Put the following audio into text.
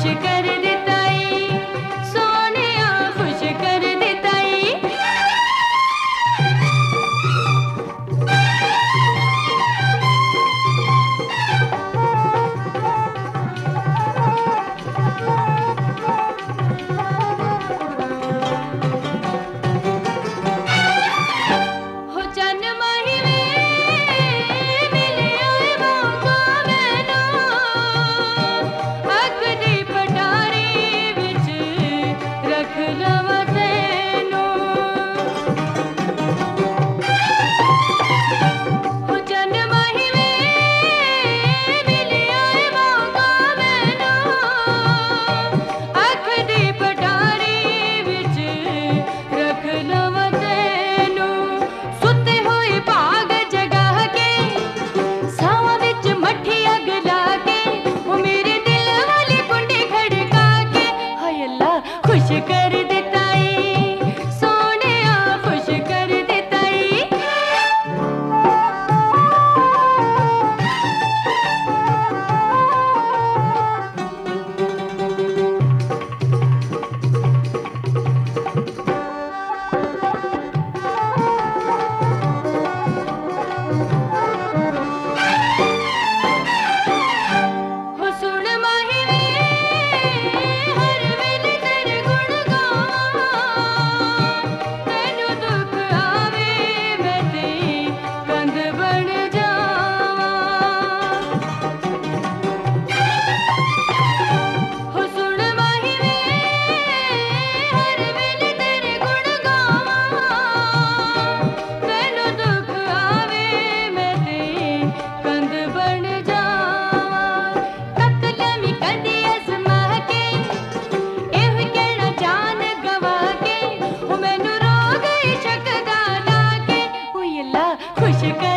कर देता ई सोनिया खुश कर देता ई। हो चन माही वे मिले आए मौका मैनू अग दी पटारी विच रख लवां तैनू। हो चन माही वे मिले आए मौका मैनू अग दी पटारी विच रख लवां तैनू। सुते होए भाग जगा के सावां विच मट्ठी अग ला के ओ मेरे दिल वाली कुंडी खड़का के हाय अल्लाह खुश कर देता ई सोनिया खुश कर देता ई। हो सुन माही वे हर वेले तेरे गुण गावां तैनू दुख आवे मैं तेरी कंध बन जावां। हो सुन माही वे हर वेले तेरे गुण गावां तैनू दुख आवे मैं तेरी कंध बन जावां। तक लवी कदी अज़मा के एह कहना जान गवा के ओ मैनू रोग इश्क दा ला के ओ अल्लाह खुश कर